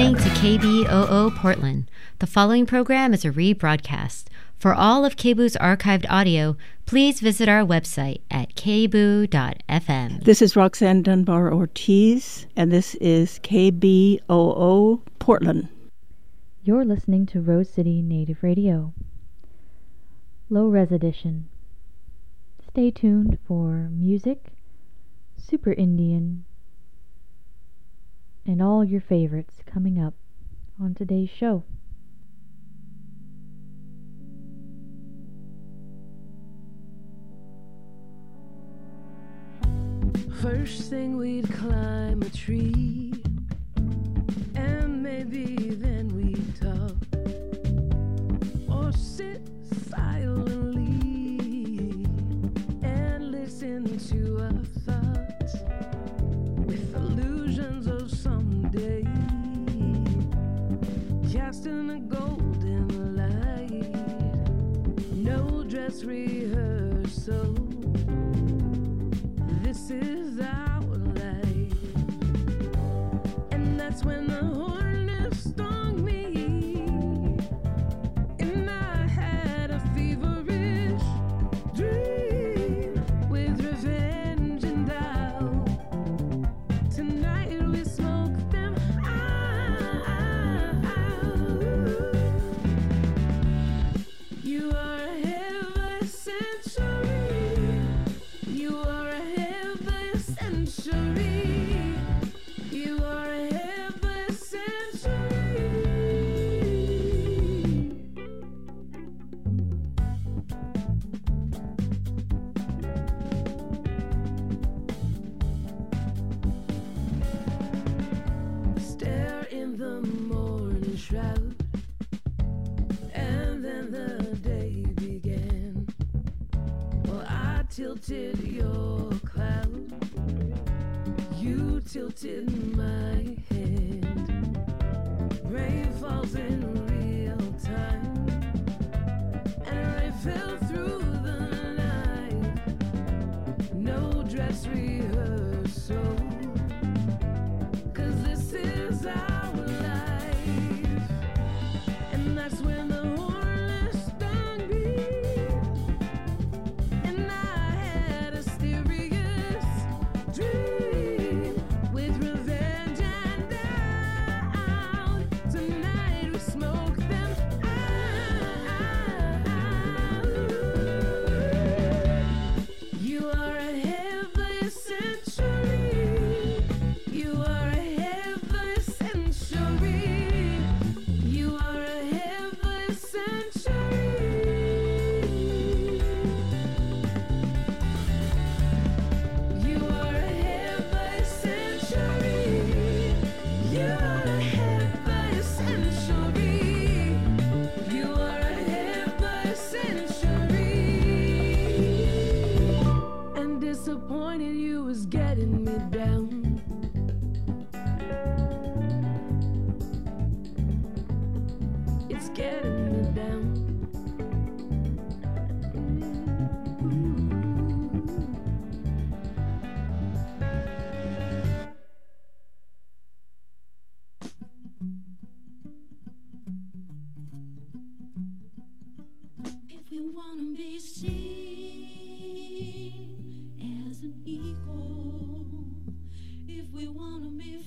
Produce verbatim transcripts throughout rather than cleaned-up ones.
listening to K B O O Portland. The following program is a rebroadcast. For all of K B Oo's archived audio, please visit our website at k b o o dot f m. This is Roxanne Dunbar Ortiz, and this is K B O O Portland. You're listening to Rose City Native Radio, Low Res Edition. Stay tuned for music, Super Indian, and all your favorites coming up on today's show. First thing we'd climb a tree, and maybe then we'd talk, or sit silently and listen to our thoughts with illusions of someday, casting a golden light. No dress rehearsal, this is our life. And that's when the hornet stung me, and I had a feverish dream with revenge and doubt. Tonight we smoke them out. You are a heavy century. You are a heavy century. You are a heavy century. Stare in the morning shroud, and then the day began. Well, I tilted your cloud, you tilted my hand. Rain falls in real time, and rain fell through the night. No dress rehearsal, 'cause this is our life. And that's when the hornet stung me, and I had a mysterious dream with revenge and doubt. Tonight we smoke them out. You are a heavy century. You are a heavy century. You are a heavy century. You are a heavy century. You are a heavy century. You are a heavy century. And disappointed you was getting me down. It's getting me down. If we wanna be seen as an equal, if we wanna be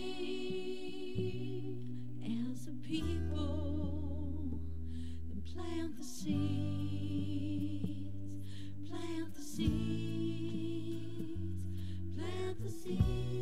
free as a people, then plant the seeds, plant the seeds, plant the seeds.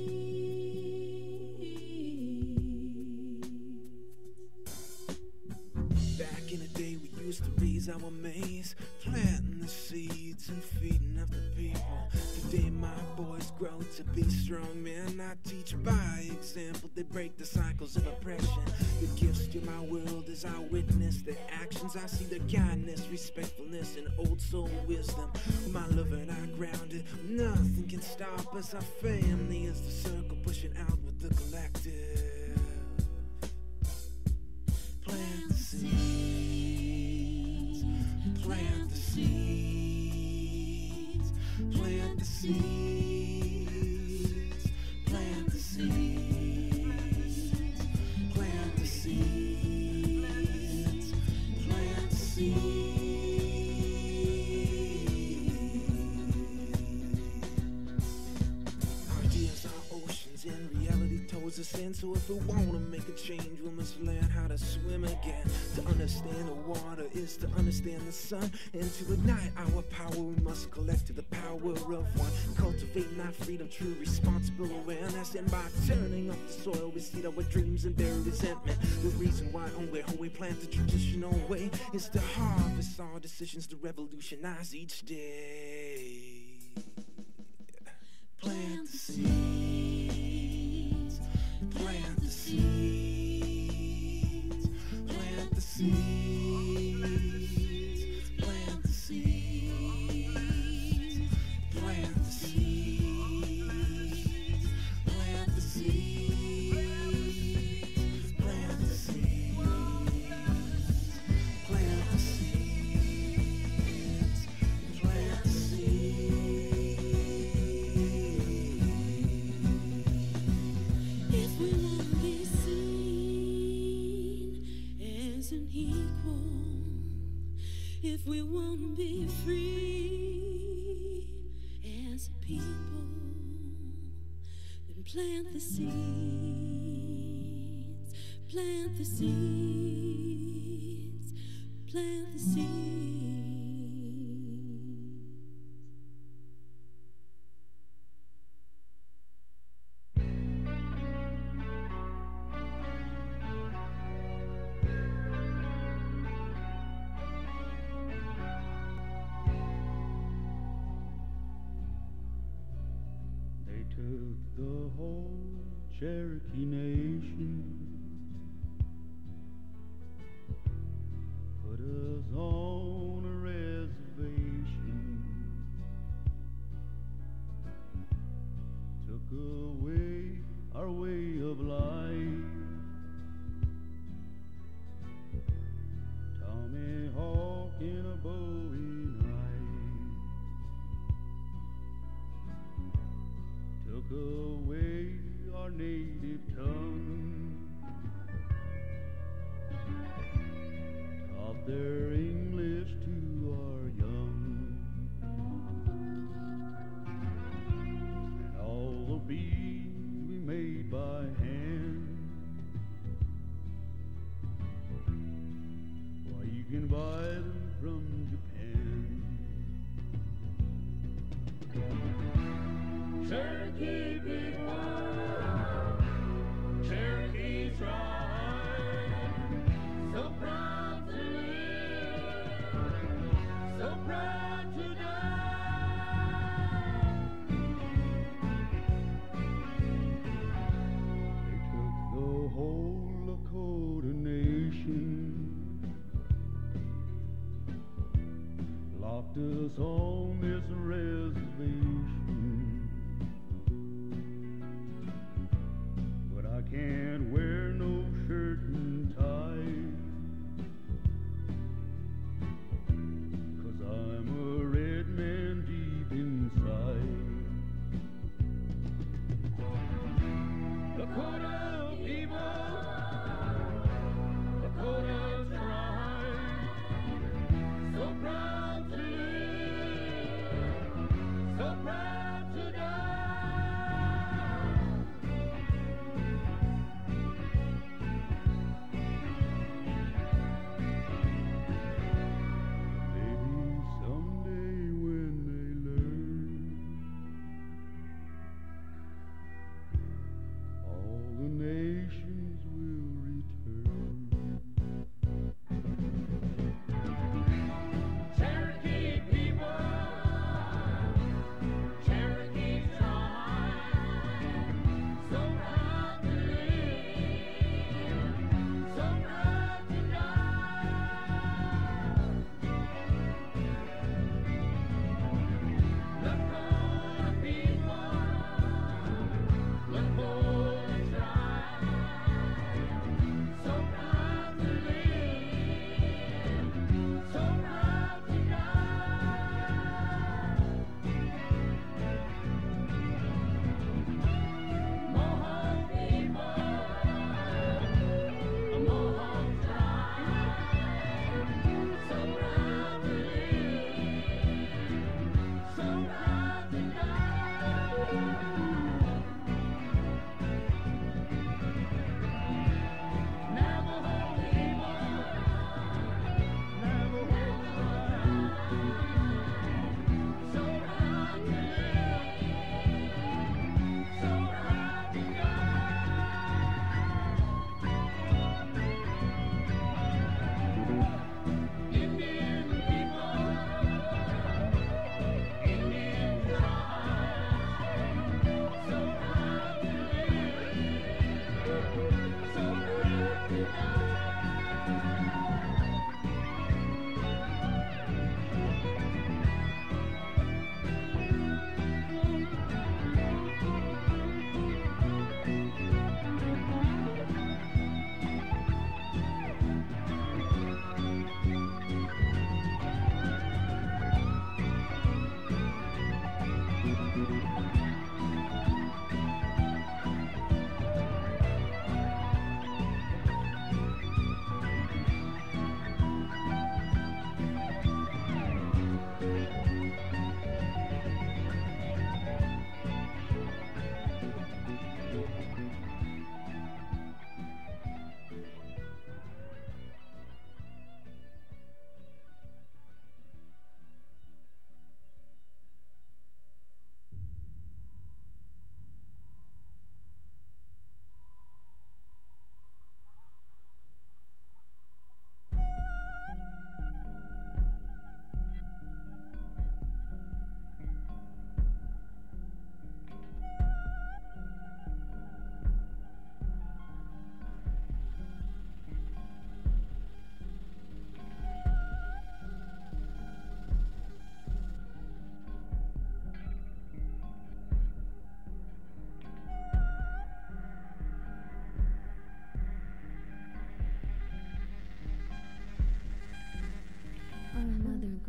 Back in the day we used to raise our maize, planting the seeds and feeding of the people. Today my boys grow to be strong men. I teach by example, they break the cycles of oppression. The gifts to my world as I witness their actions. I see the kindness, respectfulness, and old soul wisdom. My love and I grounded, nothing can stop us. Our family is the circle pushing out with the collective. Plant the seeds, plant the seeds, plant the seeds, plant the seeds, So if we wanna make a change, we must learn how to swim again. To understand the water is to understand the sun. And to ignite our power, we must collect to the power of one. Cultivating our freedom, true responsible awareness. And by turning up the soil, we seed our dreams and their resentment. The reason why on where we plant the traditional way is to harvest our decisions to revolutionize each day. Plant the seeds, plant the seeds, plant the seeds, plant the seeds, plant the seeds, plant the seeds, plant the seeds, plant the seeds, plant the seeds. If we want to be seen as an equal, if we want to be free as a people, then plant the seeds, plant the seeds, plant the seeds. They took the whole Cherokee Nation, put us on a reservation, took away our way of life. Tomahawk in a Bowie knife, took away our native tongue, taught their English to our young, and all the beads we made by hand, why you can buy them from Japan. Cherokee people, Cherokee's right, so proud to live, so proud to die. They took the whole Lakota nation, locked us on this reservation. I can't wear no shirt and tie, 'cause I'm a red man deep inside. Lakota people, Lakota tribe, so proud to live, so proud.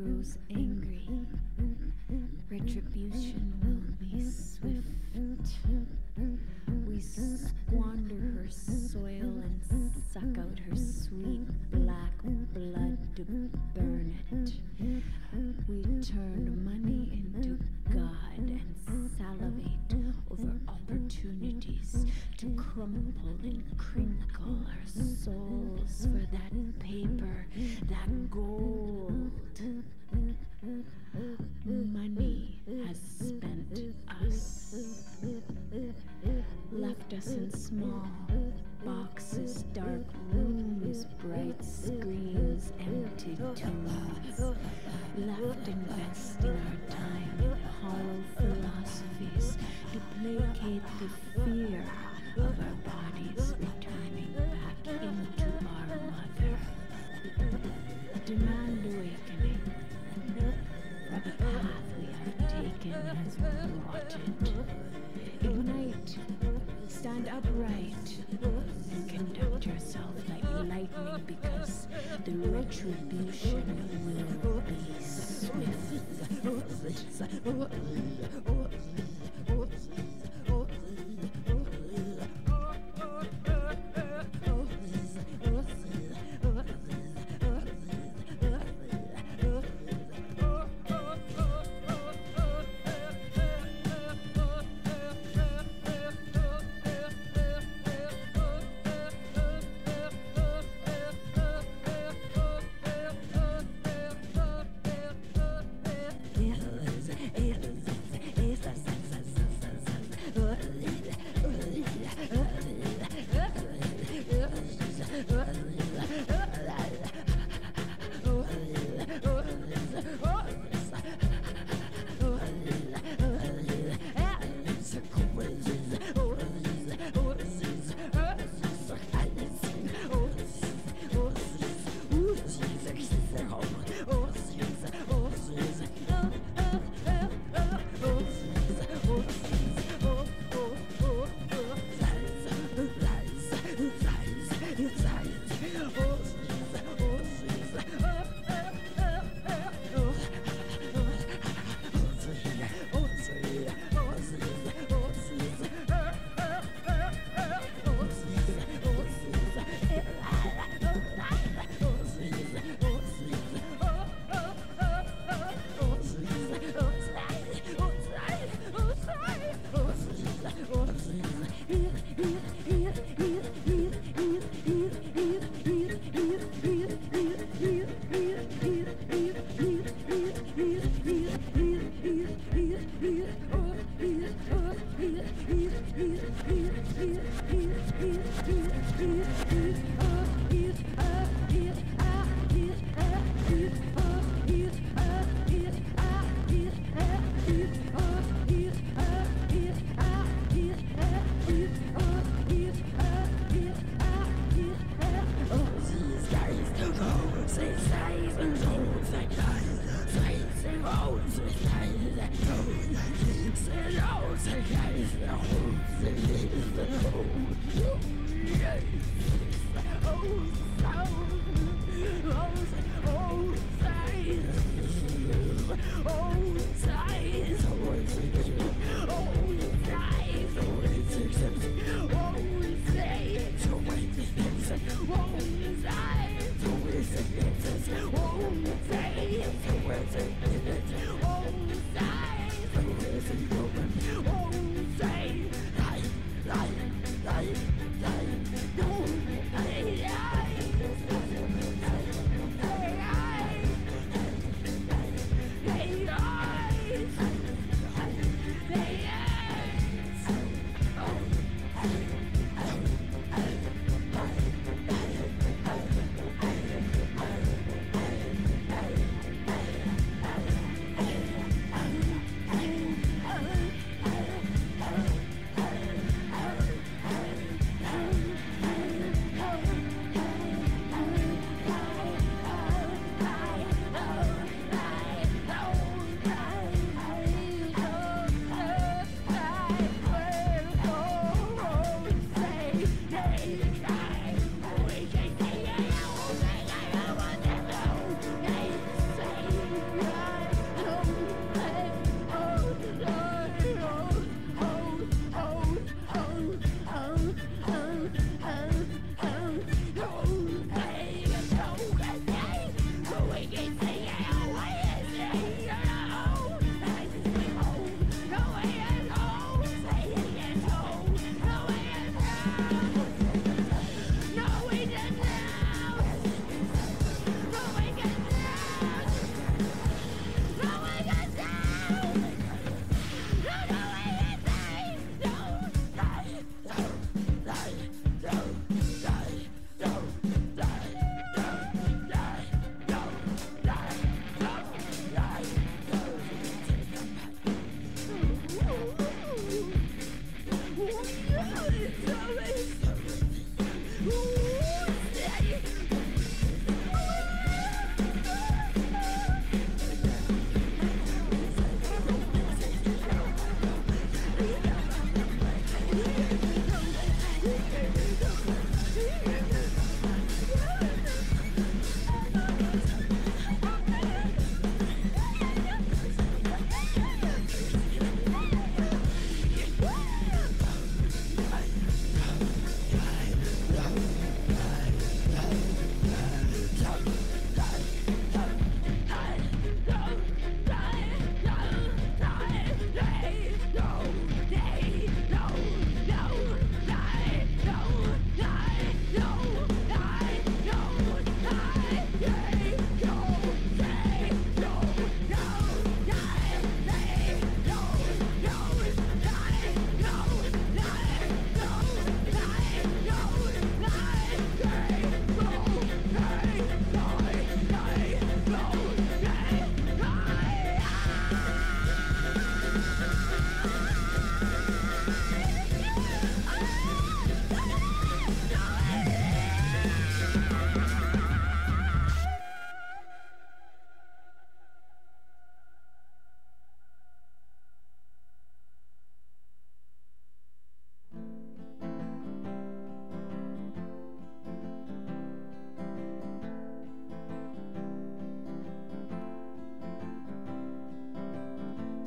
grows angry, retribution will be swift. We squander her soil and suck out her sweet black blood to burn it. We turn money into God and salivate over opportunities to crumple and crinkle our souls for that paper, that gold. Money has spent us, left us in small boxes, dark rooms, bright screens, empty tombs, left investing our time in hollow philosophies to placate the fear of our bodies returning back into our mother. Demand awakening, for the path we have taken has rotted. Ignite, stand upright, and conduct yourself like lightning, because the retribution will be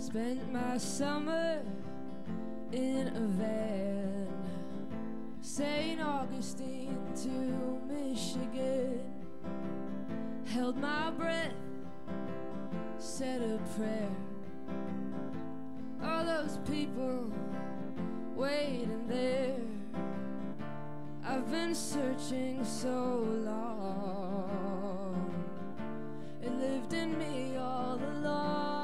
Spent my summer in a van, Saint Augustine to Michigan. Held my breath, said a prayer. All those people waiting there. I've been searching so long. It lived in me all along.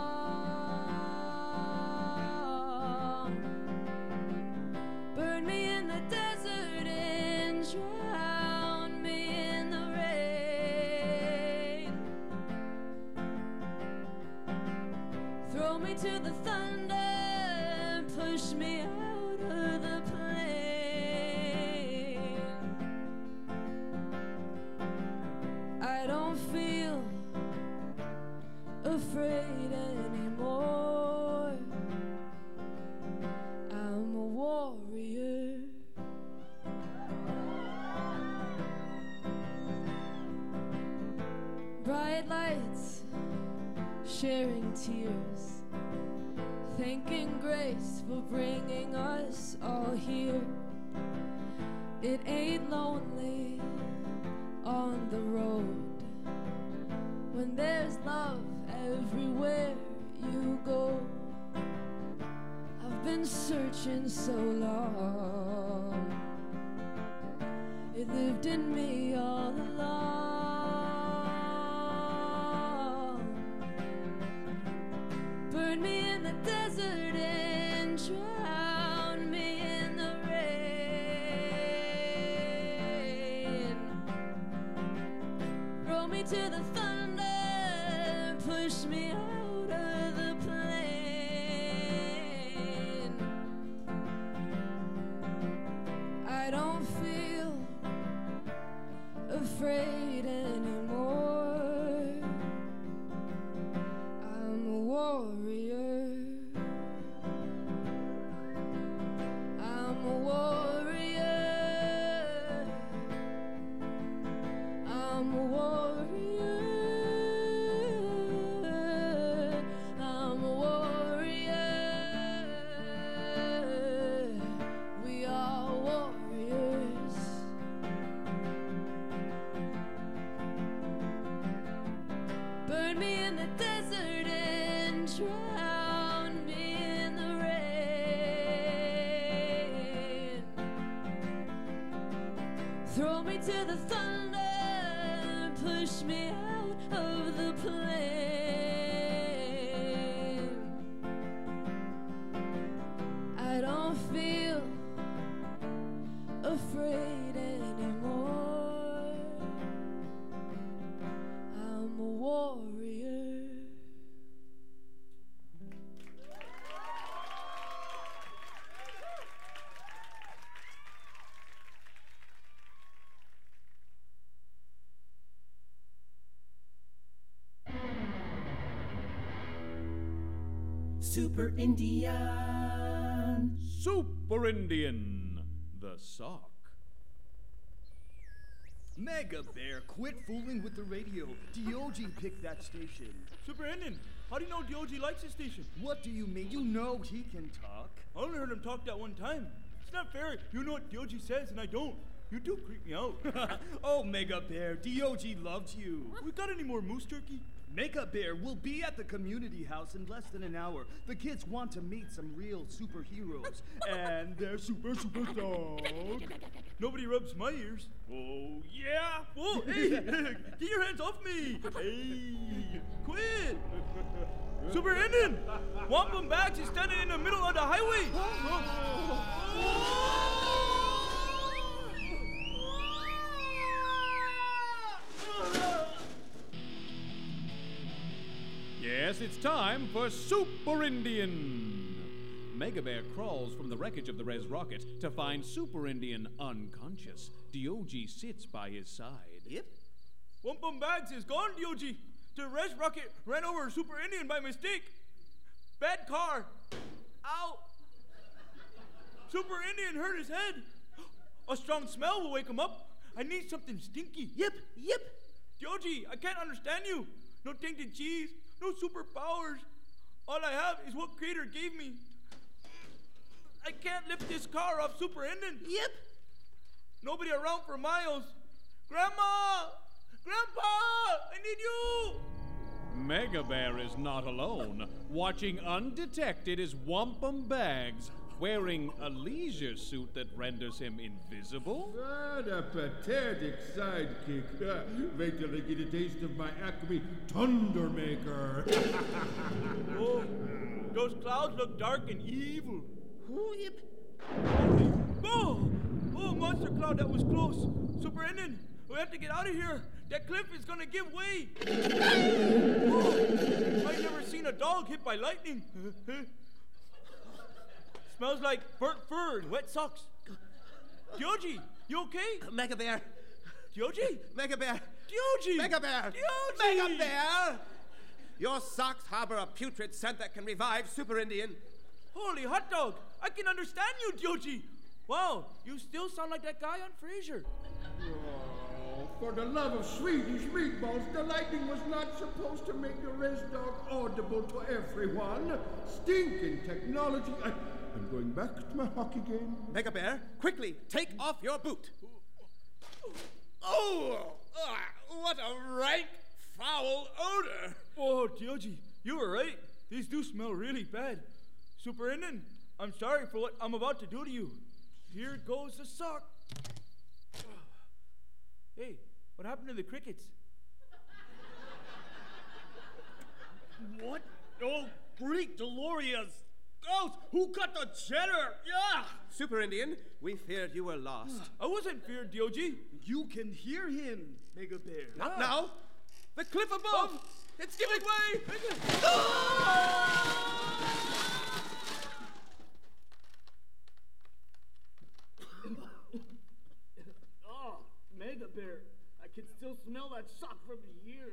Burn me in the desert and drown me in the rain. Throw me to the thunder and push me out of the plane. I don't feel afraid anymore. I'm a warrior. Bright lights, sharing tears, thanking grace for bringing us all here. It ain't lonely on the road when there's love everywhere you go. I've been searching so long. It lived in me all along. Burn me in the desert and drown me in the rain. Roll me to the thunder and push me out of the plane. I don't feel afraid anymore. I'm a warrior. I'm a warrior. I'm a warrior. I'm a warrior. We are warriors. Burn me in the desert and drown me in the rain. Throw me to the thunder and push me out of the plane. I don't feel afraid anymore. I'm a warrior. Super Indian. Super Indian, the sock. Mega Bear, quit fooling with the radio. D O G picked that station. Super Indian, how do you know D O G likes this station? What do you mean? You know he can talk. I only heard him talk that one time. It's not fair. You know what D O G says and I don't. You do creep me out. Oh, Mega Bear, D O G loved you. We got any more moose turkey? Mega Bear will be at the community house in less than an hour. The kids want to meet some real superheroes. And they're super, super dog. Nobody rubs my ears. Oh, yeah. Whoa, hey, get your hands off me. Hey, quit. Super Indian, Wampum Bags is standing in the middle of the highway. Yes, it's time for Super Indian. Mega Bear crawls from the wreckage of the Res Rocket to find Super Indian unconscious. D O G sits by his side. Yep. Wampum Bags is gone, D O G. The Res Rocket ran over Super Indian by mistake. Bad car. Ow. Super Indian hurt his head. A strong smell will wake him up. I need something stinky. Yep, yep. D O G, I can't understand you. No tainted cheese, no superpowers. All I have is what Crater gave me. I can't lift this car off Super Indian. Yep. Nobody around for miles. Grandma! Grandpa! I need you! Mega Bear is not alone. Watching undetected is Wampum Bags, wearing a leisure suit that renders him invisible. What a pathetic sidekick. Wait till I get a taste of my Acme Thundermaker. Oh, those clouds look dark and evil. Who yep? Oh! Oh, monster cloud, that was close. Super Indian, we have to get out of here. That cliff is gonna give way. Oh, I've never seen a dog hit by lightning. Smells like burnt fur and wet socks. Dioji, you okay? Mega Bear. Dioji? Mega Bear. Dioji! Mega Bear. Dioji! Mega Bear! Your socks harbor a putrid scent that can revive Super Indian. Holy hot dog! I can understand you, Dioji! Wow, you still sound like that guy on Frasier. Oh, for the love of Swedish meatballs, the lightning was not supposed to make the Res Dog audible to everyone. Stinking technology. I, I'm going back to my hockey game. Mega Bear, quickly, take off your boot. Oh, uh, what a rank, foul odor. Oh, Dioji, you were right. These do smell really bad. Super Indian, I'm sorry for what I'm about to do to you. Here goes the sock. Hey, what happened to the crickets? What? Oh, Greek Delorious! Ghost! Who cut the cheddar? Yeah! Super Indian, we feared you were lost. I wasn't feared, Dioji. You can hear him, Mega Bear. Not now. The cliff above. Oh. It's giving way. Oh, Mega Bear. I can still smell that sock from here.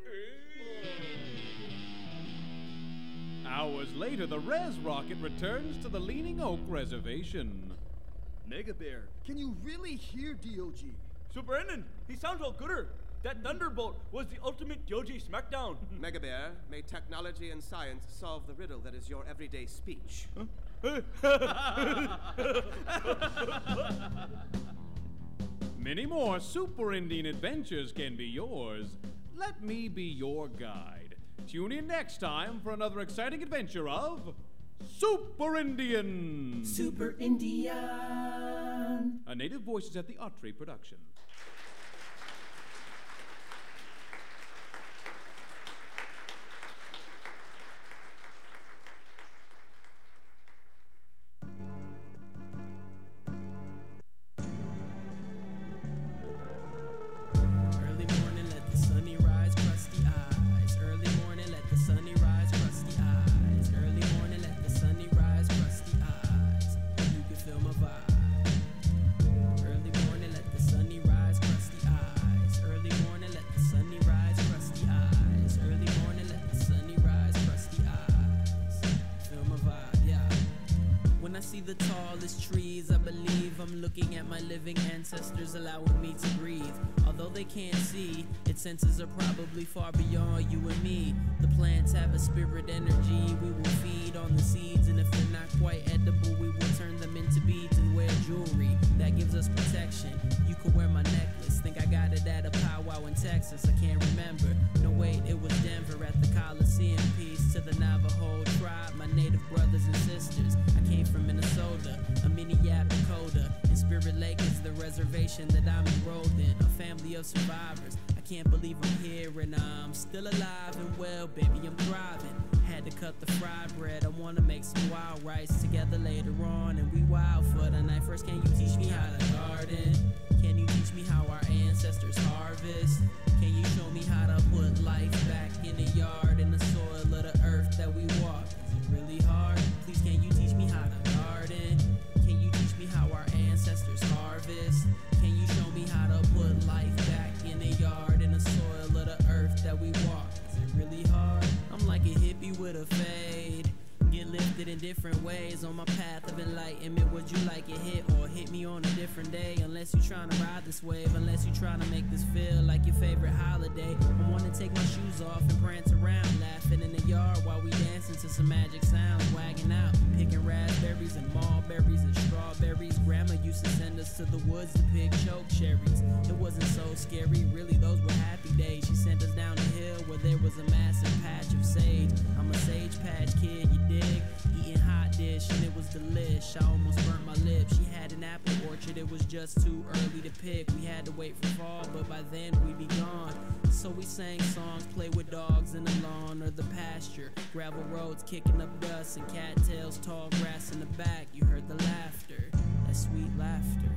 Hours later, the Res Rocket returns to the Leaning Oak Reservation. Mega Bear, can you really hear D O G? Super Indian, he sounds all gooder. That thunderbolt was the ultimate Dioji smackdown. Mega Bear, may technology and science solve the riddle that is your everyday speech. Huh? Many more Super Indian adventures can be yours. Let me be your guide. Tune in next time for another exciting adventure of Super Indian. Super Indian. A Native Voices at the Autry production. Ancestors allowing me to breathe. Although they can't see, its senses are probably far beyond you and me. The plants have a spirit energy. We will feed on the seeds, and if they're not quite edible, we will turn them into beads and wear jewelry. That gives us protection. You could wear my necklace. Think I got it at a powwow in Texas. I can't remember. No, wait, it was Denver at the Coliseum. Peace to the Navajo tribe, my native brothers and sisters. I came from Minnesota, a mini Yap Dakota. And Spirit Lake is the reservation that I'm enrolled in. A family of survivors. I can't believe I'm here and I'm still alive and well, baby, I'm thriving. Had to cut the fried bread. I wanna make some wild rice together later on, and we wild for the night. First, can you teach me how to garden? Can you teach me how our ancestors harvest? Can you show me how to put life back in the yard, in the soil of the earth that we walk? Is it really hard? Please, can you teach me how to garden? Can you teach me how our ancestors harvest? Can you show me how to put life back in the yard, in the soil of the earth that we walk? Is it really hard? I'm like a hippie with a fade. Get lifted in different ways on my path of enlightenment. Would you like it hit or hit me on a different day? Unless you trying to ride this wave, unless you trying to make this feel like your favorite holiday. I want to take my shoes off and prance around, laughing in the yard while we dancing to some magic sounds, wagging out, picking raspberries and mulberries and strawberries. Grandma used to send us to the woods to pick choke cherries. It wasn't so scary, really, those were happy days. She sent us down a hill where there was a massive patch of sage. I'm a sage patch kid, you dig? Eating hot dish and it was delish. I almost burnt my lips. She had an apple orchard, it was just too early to pick. We had to wait for fall, but by then we'd be gone. So we sang songs, play with dogs in the lawn or the pasture. Gravel roads kicking up dust and cattails, tall grass in the back. You heard the laughter, that sweet laughter.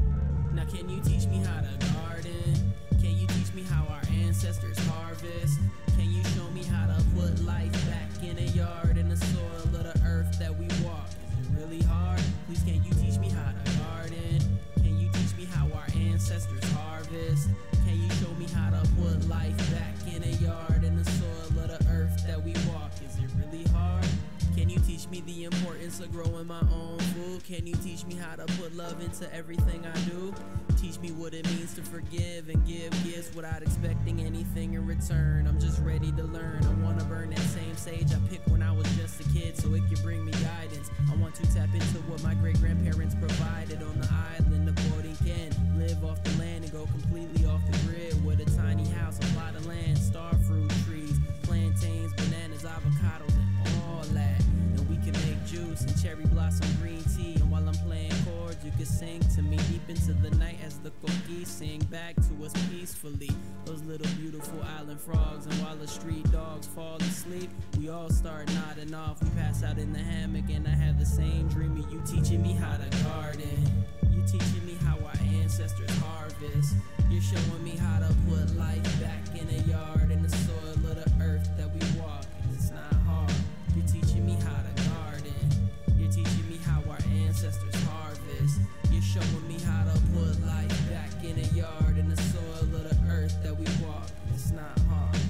Now can you teach me how to garden? Can you teach me how our ancestors harvest? Can you show me how to put life back in a yard, in the soil of the earth that we walk? Is it really hard? Please can you teach me how to garden? Can you teach me how our ancestors harvest? Can you show me how to put life back in a yard, in the soil of the earth that we walk? Is it really hard? Can you teach me the importance of growing my own food? Can you teach me how to put love into everything I do? Teach me what it means to forgive and give gifts without expecting anything in return. I'm just ready to learn. I wanna burn that same sage I picked when I was just a kid so it can bring me guidance. I want to tap into what my great-grandparents provided on the island of Borinquen. Live off the land and go completely off the grid with a tiny house, a plot of land, star fruit trees, plantains, bananas, avocados, and all that. And we can make juice and cherry blossom green tea. And while I'm playing chords, you can sing to me deep into the night as the coquis sing back to us peacefully. Those little beautiful island frogs. And while the street dogs fall asleep, we all start nodding off. We pass out in the hammock and I have the same dream of you teaching me how to garden. You teaching me how our ancestors harvest. You're showing me how to put life back in a yard, in the soil of the earth that we walk. And it's not hard. You're teaching me how to garden. You're teaching me how our ancestors harvest. You're showing me how to put life back in a yard, in the soil of the earth that we walk. It's not hard.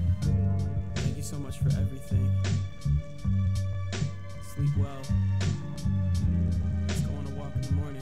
Thank you so much for everything. Sleep well. Let's go on a walk in the morning.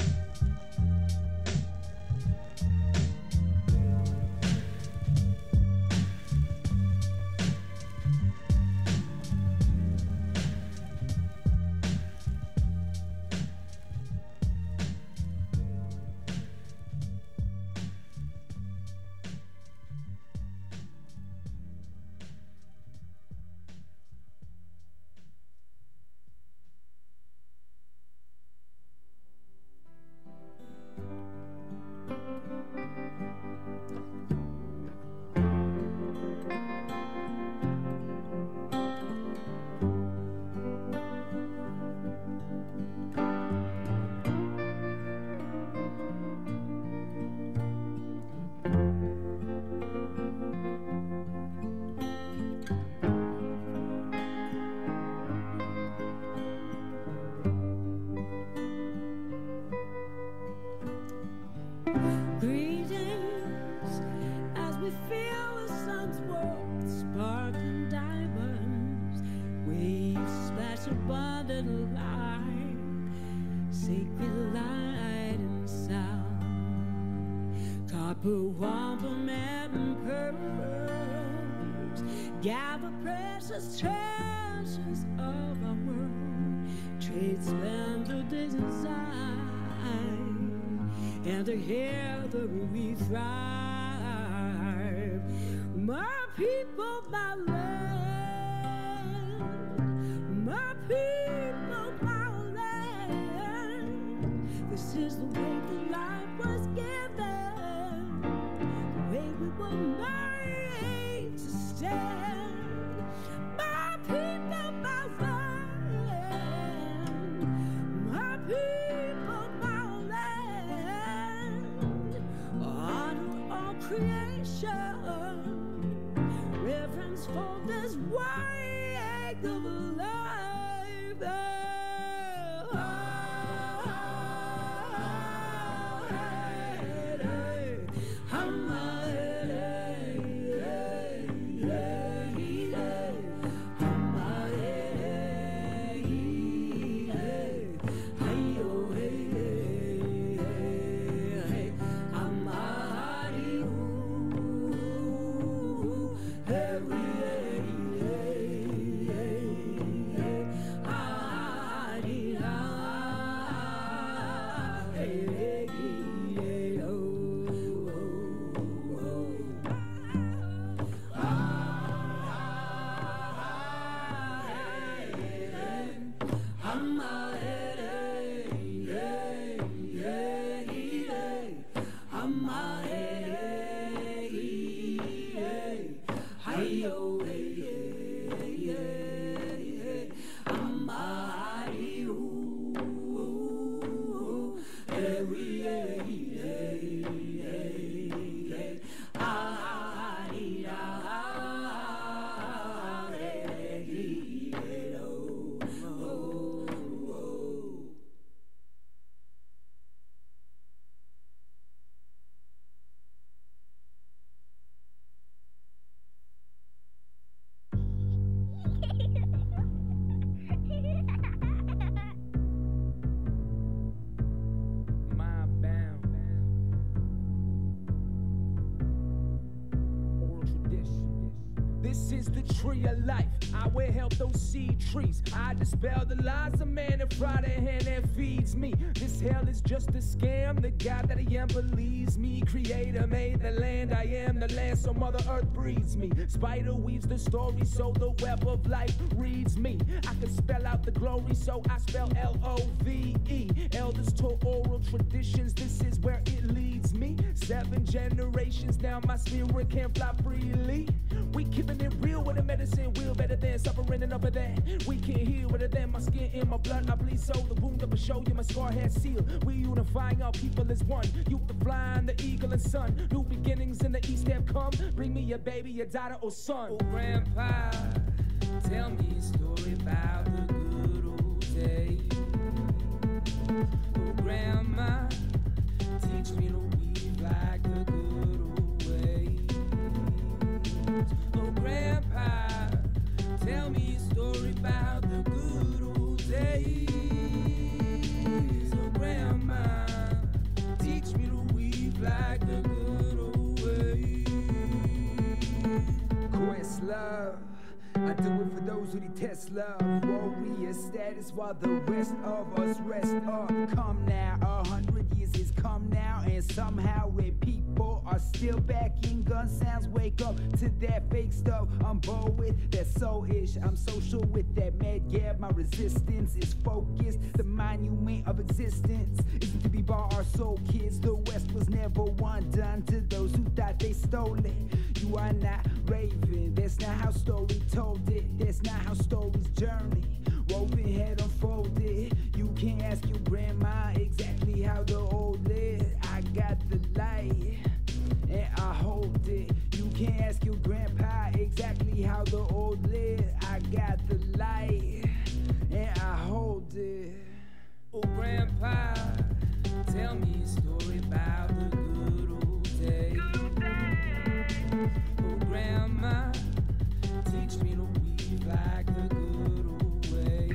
Wampum and pearls, gather precious treasures of our world, trade splendor design, and together we thrive. My people, my land, my people, my land. This is the way that life was given. We were made to stand. My people, my land. My people, my land. Honor all creation. Reverence for this way of life. Tree of life, I will help those seed trees. I dispel the lies of man and fry the hand that feeds me. This hell is just a scam. The God that I am believes me. Creator made the land, I am the land, so Mother Earth breeds me. Spider weaves the story, so the web of life reads me. I can spell out the glory, so I spell L O V E. Elders taught oral traditions, this is where it leads me. Seven generations now, my spirit can fly freely. We keeping it real with a medicine wheel, better than suffering and over that. We can heal better than my skin in my blood. I bleed so the wound of a show you my scar has sealed. We unifying our people as one. You the flying, the eagle and sun. New beginnings in the east have come. Bring me a baby, a daughter or son. Oh grandpa, tell me a story about the good old days. Oh grandma, teach me to weave like the good old ways. Oh grandpa, tell me a story about the good old days. Oh grandma, teach me to weave like the good old ways. Questlove, I do it for those who detest love. Warrior status while the rest of us rest up. Come now, a hundred years has come now, and somehow red people are still back in gun sounds. Wake up to that fake stuff I'm bold with, that's so-ish. I'm social with that mad gab, my resistance is focused. The monument of existence isn't to be bought our soul kids. The West was never one done to those who thought they stole it. You are not raving, that's not how story told it. That's not how stories journey. Woven head unfolded. You can't ask your grandma exactly how the old lived. I got the light and I hold it. You can't ask your grandpa exactly how the old lived. I got the light and I hold it. Oh grandpa, tell me a story about the good old days. Oh grandma, teach me to weave like the good old ways.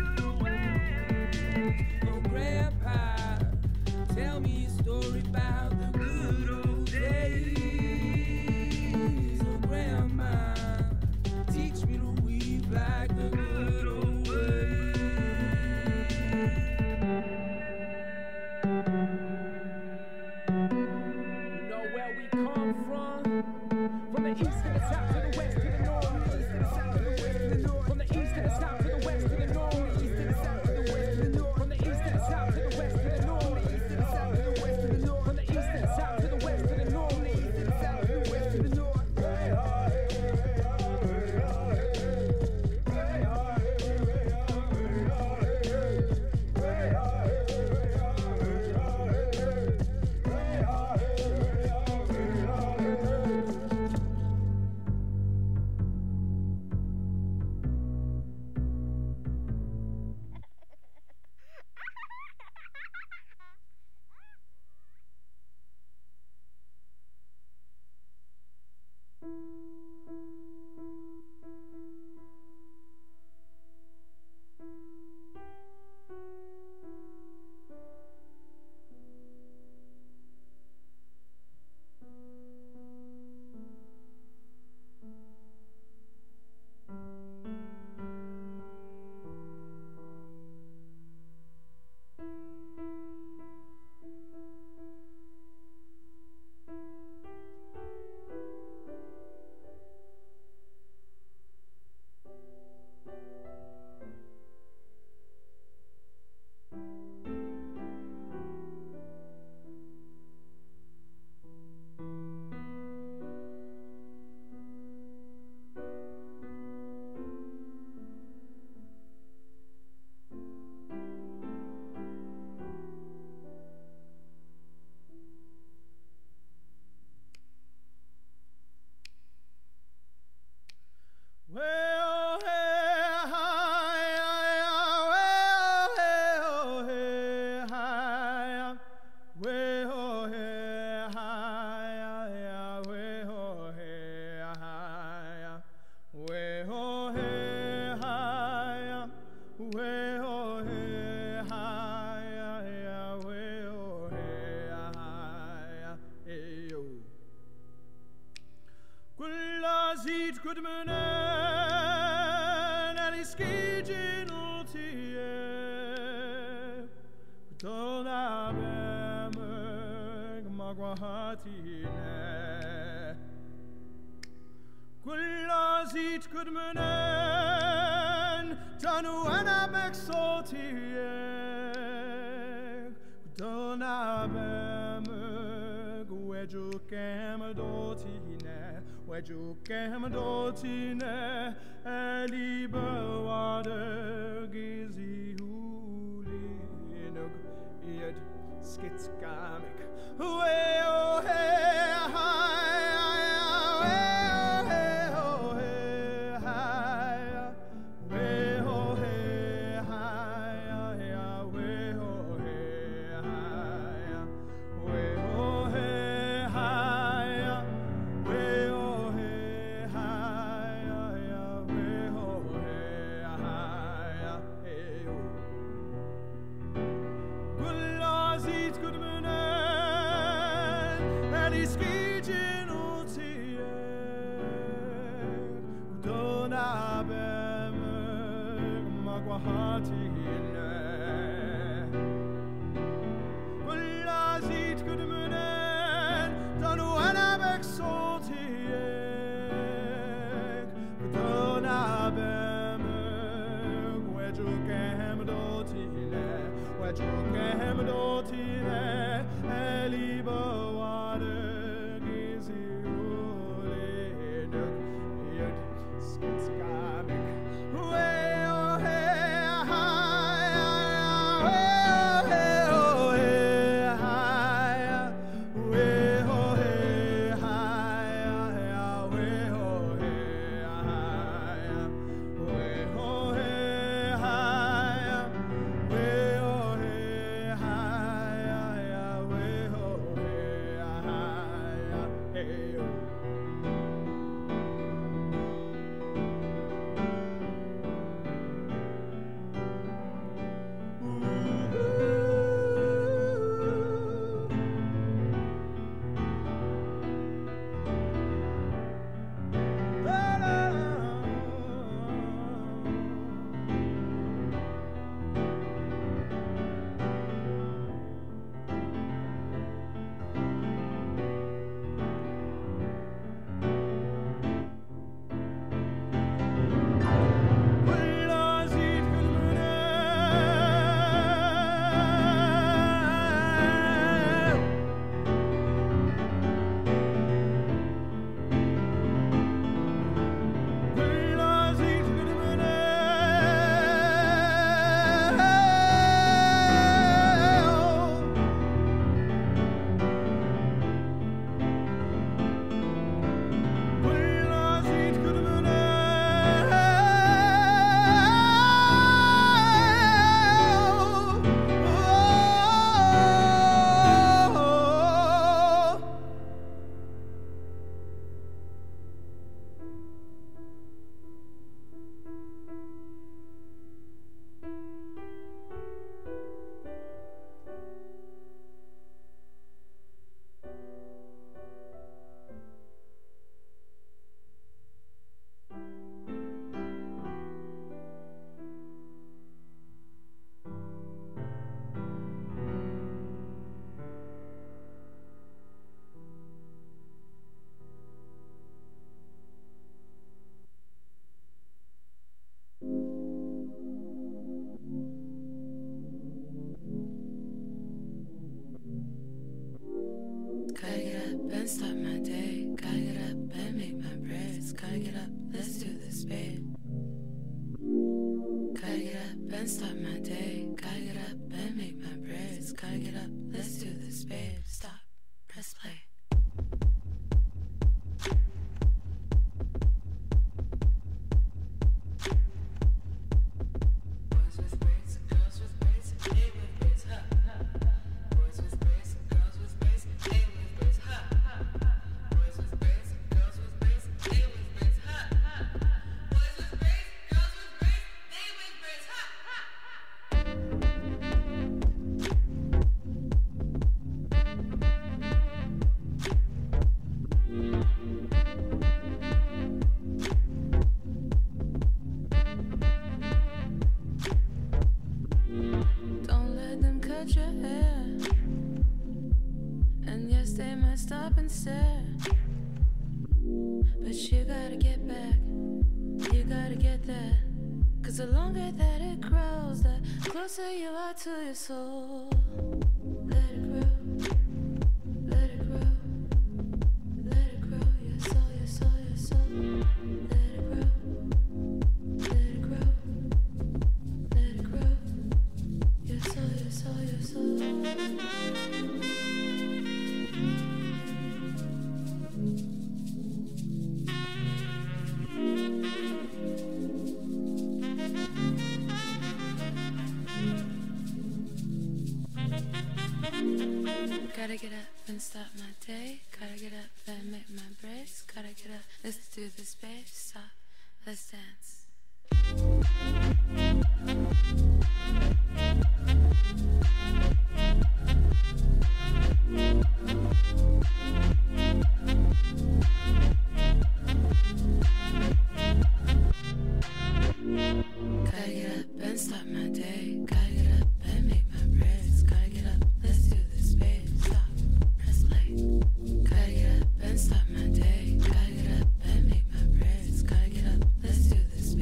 Oh grandpa, tell me a story about the good old days. Oh grandma, teach me to weave like the good old ways. Goodman Ali Skijin Ultie Dona Bemer Magwahatine Kullazit Goodman Tanu Anabexotie Dona Bemer Weju Camadotine Weju Camadotine Eliba Water Gizi Hulinug Iad Skitskamic Way oh hey hi way oh hey hi way oh hey hi way oh hey hi way oh hey hi way oh hey hi way oh hey hi hey oh Kullazit Goodmanen Ali Skijin Ultie Dona Bemer Magwahatine Kullazit Goodmanen Tanu Anabexotie Dona Bemer Weju Camadotine Weju Camadotine Eliba Water Gizi Ulinuk Yud Skitskamic Way oh hey hi way oh hey hi way oh hey hi way oh hey hi way oh hey hi way oh hey hi way oh hey hi hey oh Kullazit Goodmanen Kullazit Goodmanen Kullazit Goodmanen Gotta get up and start my day. Gotta get up and make my prayers. Gotta get up, let's do this, babe. Gotta get up and start my day. Gotta get up and make my prayers. Gotta get up, let's do this, babe. Stop, press play. Boys with braids and girls with braids and they with braids, ha, ha, ha. Boys with braids and girls with braids and they with braids, ha, ha, ha. Boys with braids and girls with braids and they with braids, ha, ha, ha. Boys with braids and girls with braids, they with braids, ha, ha, ha. gotta get that. Cause the longer that it grows, the closer you are to your soul. Let it grow, let it grow, let it grow, your soul, your soul, your soul. Let it grow, let it grow, let it grow, your soul, your soul, your soul. Gotta get up and start my day. Gotta get up and make my brace. Gotta get up, let's do this, babe. Stop, let's dance. Gotta get up and start my day. Gotta get up and make my brace. Gotta get up, let's do this, babe. Stop, press play. Gotta get up and start my day. Gotta get up and make my brace. Gotta get up, let's do this,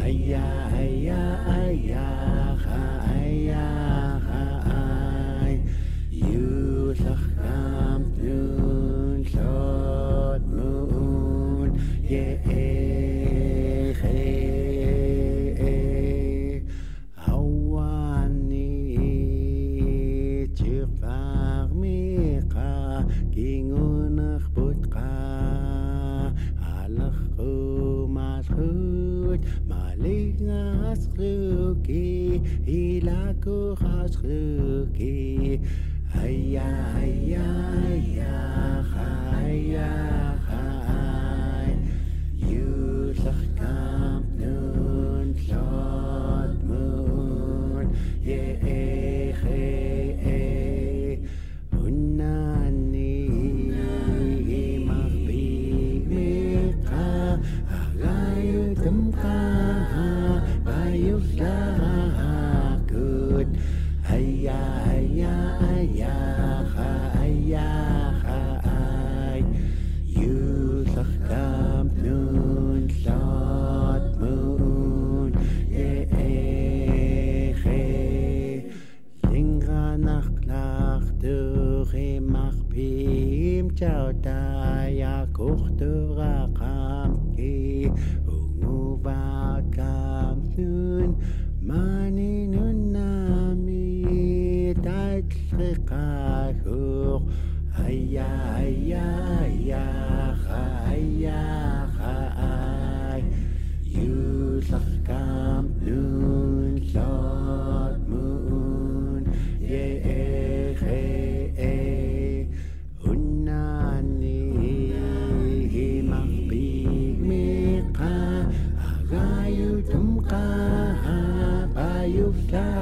Aya, aya, aya, aya, ay. You come noon, short moon, yeah, hey, hey. Hawani, chirpar mika, kingunach putka, alach umas goed, malingas ruki, hilaku has ruki. Aya, aya, aya, aya, ay. You come noon, short moon, yeah, hey, hey. Unani, magbig mika, agayot ka, bayot lakot. Aya, aya, aya, aya, ay. You come noon, short moon, yeah, hey. Linga naklach durch mach pim chao taya kuchtura kamki unguva kam noon mani nun nami tatlikakur aya aya aya aya ay. You come noon, short moon, yeah, hey, unani, magbig mika, agayot ka, bayot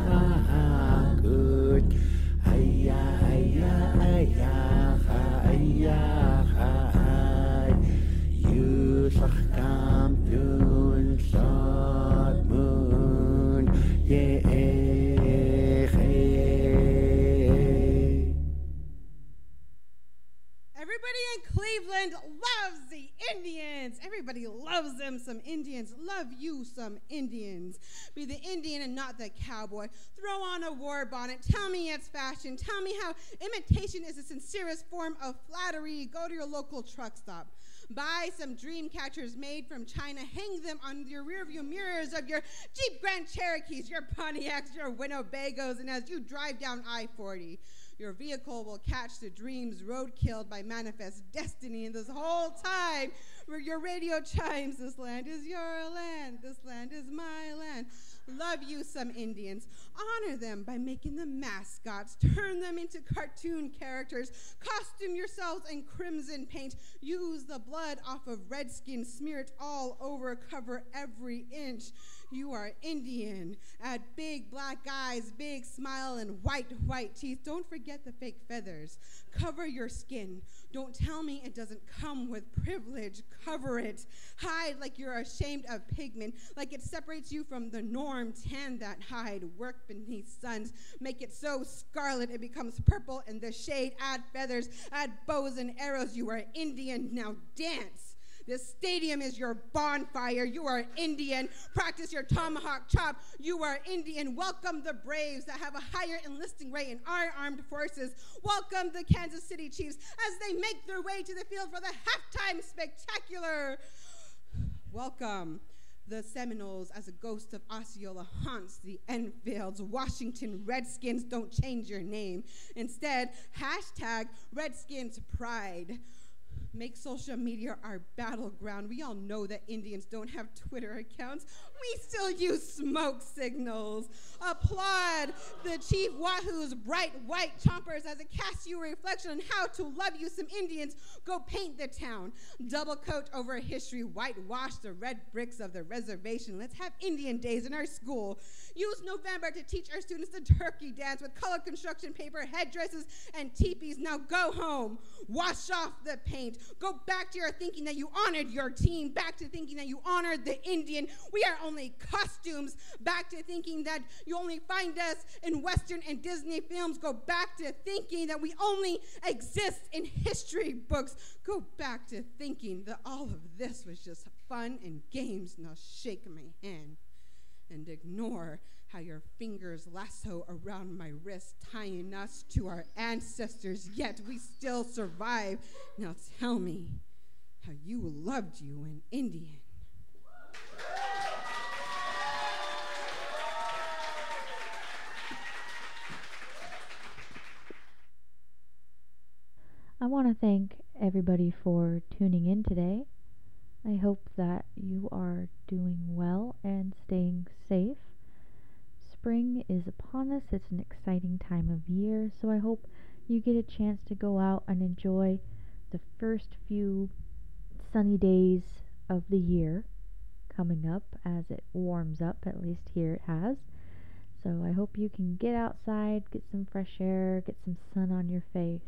lakot. Aya, aya, aya, aya, ay. You come noon, short moon, yeah, hey. Everybody in Cleveland loves the Indians. Everybody loves them some Indians. Love you some Indians. Be the Indian and not the cowboy. Throw on a war bonnet. Tell me it's fashion. Tell me how imitation is the sincerest form of flattery. Go to your local truck stop. Buy some dream catchers made from China. Hang them on your rearview mirrors of your Jeep Grand Cherokees, your Pontiacs, your Winnebagos, and as you drive down I forty, your vehicle will catch the dreams road-killed by manifest destiny. And this whole time, where your radio chimes, this land is your land, this land is my land. Love you some Indians. Honor them by making them mascots. Turn them into cartoon characters. Costume yourselves in crimson paint. Use the blood off of redskins. Smear it all over. Cover every inch. You are Indian. Add big black eyes, big smile, and white, white teeth. Don't forget the fake feathers. Cover your skin. Don't tell me it doesn't come with privilege. Cover it. Hide like you're ashamed of pigment, like it separates you from the norm. Tan that hide. Work beneath suns. Make it so scarlet it becomes purple in the shade. Add feathers. Add bows and arrows. You are Indian. Now dance. This stadium is your bonfire. You are Indian. Practice your tomahawk chop. You are Indian. Welcome the Braves that have a higher enlisting rate in our armed forces. Welcome the Kansas City Chiefs as they make their way to the field for the halftime spectacular. Welcome the Seminoles as a ghost of Osceola haunts the Enfields. Washington Redskins, don't change your name. Instead, hashtag Redskins Pride. Make social media our battleground. We all know that Indians don't have Twitter accounts. We still use smoke signals. Applaud the Chief Wahoo's bright white chompers as it casts you a reflection on how to love you some Indians. Go paint the town. Double coat over history. Whitewash the red bricks of the reservation. Let's have Indian days in our school. Use November to teach our students the turkey dance with colored construction paper, headdresses, and teepees. Now go home. Wash off the paint. Go back to your thinking that you honored your team. Back to thinking that you honored the Indian. We are only costumes. Back to thinking that you only find us in Western and Disney films. Go back to thinking that we only exist in history books. Go back to thinking that all of this was just fun and games. Now shake my hand. and ignore how your fingers lasso around my wrist, tying us to our ancestors, yet we still survive. Now tell me how you loved you an Indian. I want to thank everybody for tuning in today. I hope that you are doing well and staying safe. Spring is upon us. It's an exciting time of year, so I hope you get a chance to go out and enjoy the first few sunny days of the year coming up as it warms up, at least here it has. So I hope you can get outside, get some fresh air, get some sun on your face.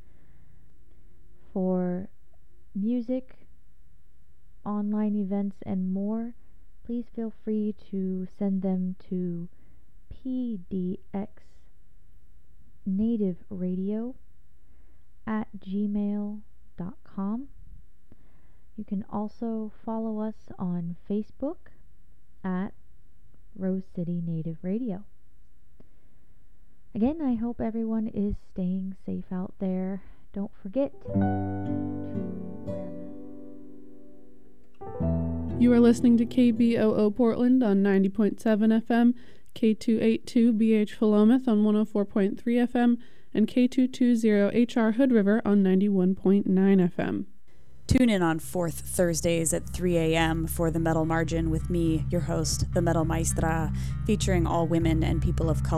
For music, online events, and more, please feel free to send them to P D X Native Radio at gmail dot com. You can also follow us on Facebook at Rose City Native Radio. Again, I hope everyone is staying safe out there. Don't forget to wear masks. You are listening to K B O O Portland on ninety point seven F M, K two eighty-two B H Philomath on one oh four point three F M, and K two twenty H R Hood River on ninety-one point nine F M. Tune in on fourth Thursdays at three a.m. for The Metal Margin with me, your host, the Metal Maestra, featuring all women and people of color.